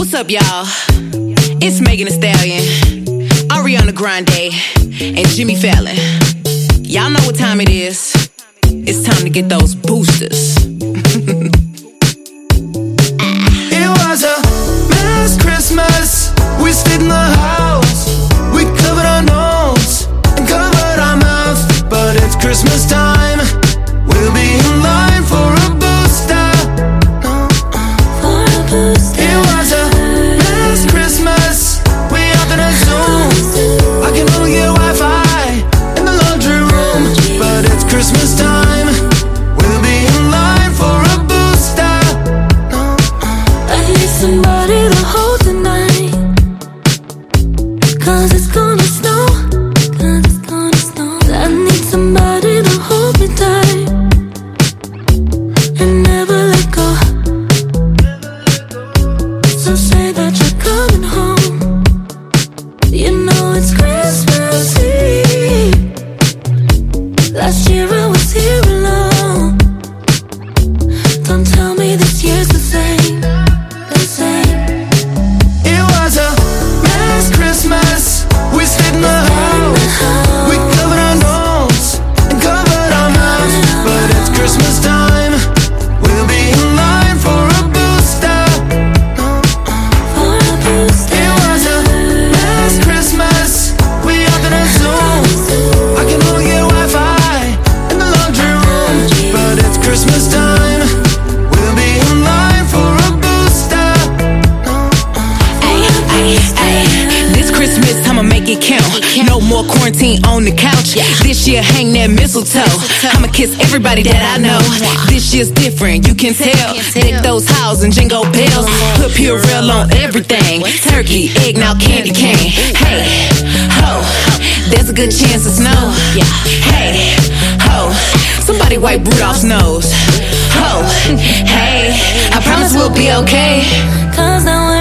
up, y'all? It's Megan Thee Stallion, Ariana Grande, and Jimmy Fallon. Y'all know what time it is. It's time to get those boosters. It was a last Christmas. We stayed in the house. We covered our nose and covered our mouth. But it's Christmas time. We'll be in line for a booster. It was a last Christmas. We up in a Zoom. I can only get Wi-Fi in the laundry room. But it's Christmas time. We'll be in line for a booster. I need somebody to hold tonight. 'Cause it's gonna snow. I need somebody to hold me tight and never let go. So say that you're coming home. You know it's Christmas Eve. Last year I was here alone. Don't tell me this year's the same. It was a last Christmas. We stayed in the house. We covered our nose and covered our mouths. But it's Christmas time. We'll be in line for a booster. It was a last Christmas. We up in a Zoom. I can only get Wi-Fi in the laundry room. But it's Christmas time. We'll be in line for a booster. This Christmas, I'ma make it count. No more quarantine on the couch. This year, hang that mistletoe. I'ma kiss everybody that I know. This year's different, you can tell. Deck those houses and jingle bells. Put Purell on everything. Turkey, eggnog, candy cane. Hey, ho, there's a good chance of snow. Hey, ho, somebody wipe Rudolph's nose. Ho, hey, I promise we'll be okay. 'Cause now